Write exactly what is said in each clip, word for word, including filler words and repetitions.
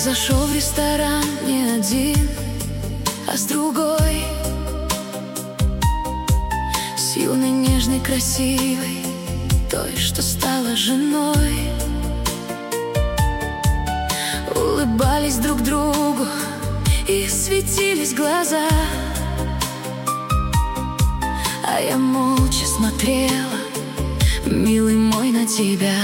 зашел в ресторан не один, а с другой, с юной, нежной, красивой, той, что стала женой. Улыбались друг другу и светились глаза, а я молча смотрела, милый мой, на тебя.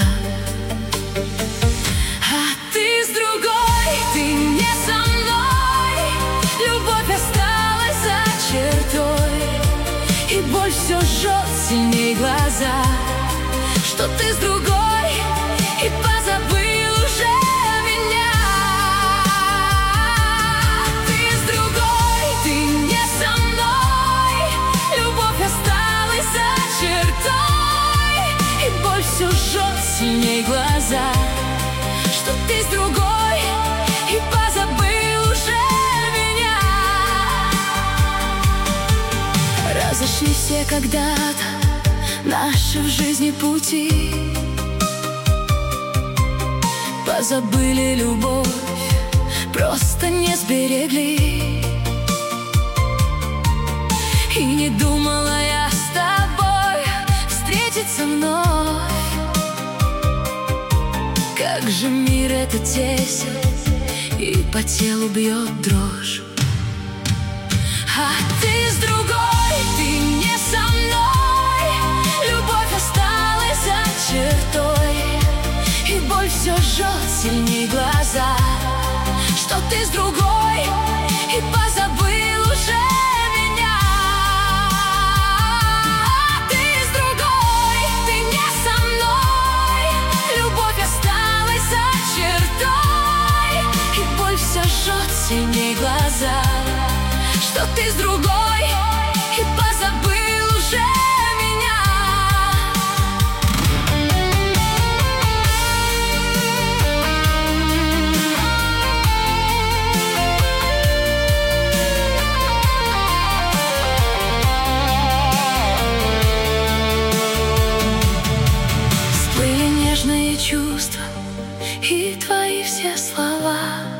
А ты с другой, ты не со мной. Любовь осталась за чертой, и боль все жжет сильней глаза, что ты с другой и позабыл уже меня. Ты с другой, ты не со мной. Любовь осталась за чертой, и боль все жжет сильней глаза, что ты с другой и позабыл уже меня. Разошлись все когда-то наши в жизни пути, позабыли любовь, просто не сберегли. И не думала я с тобой встретиться вновь. Как же мир этот тесен, и по телу бьет дрожь. А ты с другой, ты не со мной. Любовь осталась за чертой, и боль все жжет сильней глаза, что ты с другой и позабыл уже меня. Ты с другой, ты не со мной. Любовь осталась за чертой, и боль все жжет сильней глаза, что ты с другой и позабыл уже меня. Всплыли нежные чувства и твои все слова,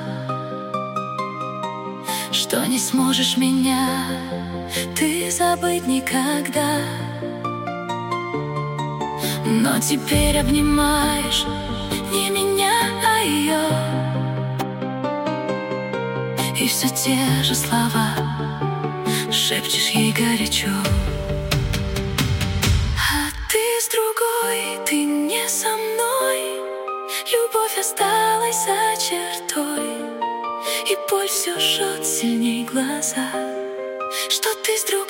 что не сможешь меня ты забыть никогда. Но теперь обнимаешь не меня, а ее, и все те же слова шепчешь ей горячо. А ты с другой, ты не со мной. Любовь осталась за чертой, и боль все жжет сильней глаза, что ты с другой.